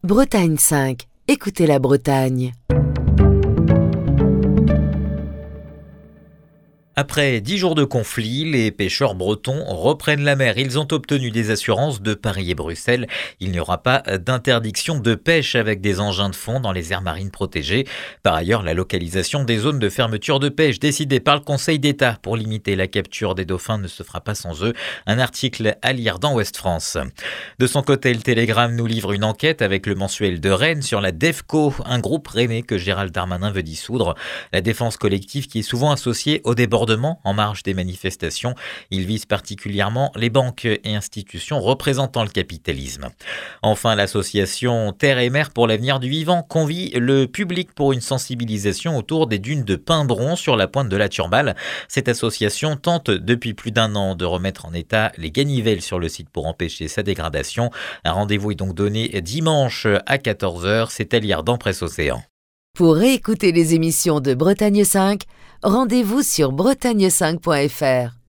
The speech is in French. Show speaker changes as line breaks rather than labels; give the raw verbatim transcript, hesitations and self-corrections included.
Bretagne cinq. Écoutez la Bretagne.
Après dix jours de conflit, les pêcheurs bretons reprennent la mer. Ils ont obtenu des assurances de Paris et Bruxelles. Il n'y aura pas d'interdiction de pêche avec des engins de fond dans les aires marines protégées. Par ailleurs, la localisation des zones de fermeture de pêche décidée par le Conseil d'État pour limiter la capture des dauphins ne se fera pas sans eux. Un article à lire dans Ouest France. De son côté, le Télégramme nous livre une enquête avec le mensuel de Rennes sur la DEFCO, un groupe rennais que Gérald Darmanin veut dissoudre. La défense collective qui est souvent associée au débordement en marge des manifestations. Il vise particulièrement les banques et institutions représentant le capitalisme. Enfin, l'association Terre et Mer pour l'avenir du vivant convie le public pour une sensibilisation autour des dunes de Pimbron sur la pointe de la Turballe. Cette association tente depuis plus d'un an de remettre en état les ganivelles sur le site pour empêcher sa dégradation. Un rendez-vous est donc donné dimanche à quatorze heures. C'est à lire dans Presse Océan.
Pour réécouter les émissions de Bretagne cinq, rendez-vous sur bretagne cinq point f r.